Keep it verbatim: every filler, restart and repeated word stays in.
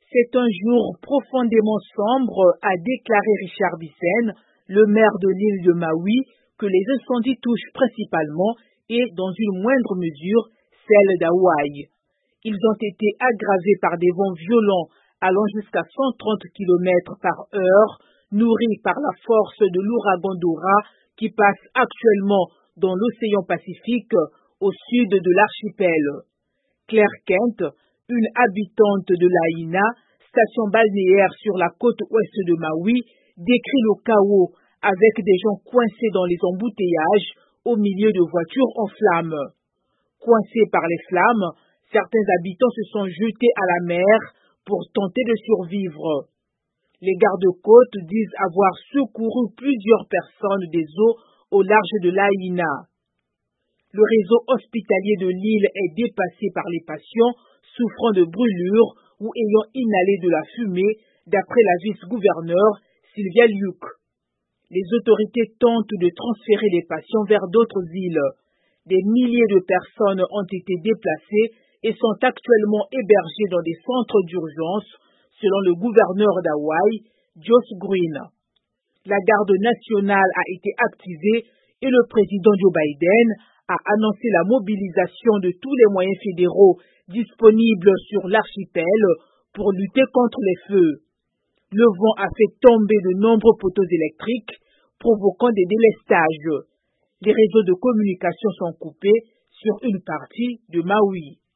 C'est un jour profondément sombre, a déclaré Richard Bisen, le maire de l'île de Maui, que les incendies touchent principalement et, dans une moindre mesure, celle d'Hawaï. Ils ont été aggravés par des vents violents allant jusqu'à cent trente kilomètres par heure, nourris par la force de l'ouragan Dora qui passe actuellement dans l'océan Pacifique au sud de l'archipel. Claire Kent, une habitante de Lahaina, station balnéaire sur la côte ouest de Maui, décrit le chaos avec des gens coincés dans les embouteillages au milieu de voitures en flammes. Coincés par les flammes, certains habitants se sont jetés à la mer pour tenter de survivre. Les gardes-côtes disent avoir secouru plusieurs personnes des eaux au large de Lahaina. Le réseau hospitalier de l'île est dépassé par les patients souffrant de brûlures ou ayant inhalé de la fumée, d'après la vice-gouverneure Sylvia Luke. Les autorités tentent de transférer les patients vers d'autres îles. Des milliers de personnes ont été déplacées et sont actuellement hébergées dans des centres d'urgence, selon le gouverneur d'Hawaï, Josh Green. La garde nationale a été activée et le président Joe Biden a annoncé la mobilisation de tous les moyens fédéraux disponibles sur l'archipel pour lutter contre les feux. Le vent a fait tomber de nombreux poteaux électriques, provoquant des délestages. Les réseaux de communication sont coupés sur une partie de Maui.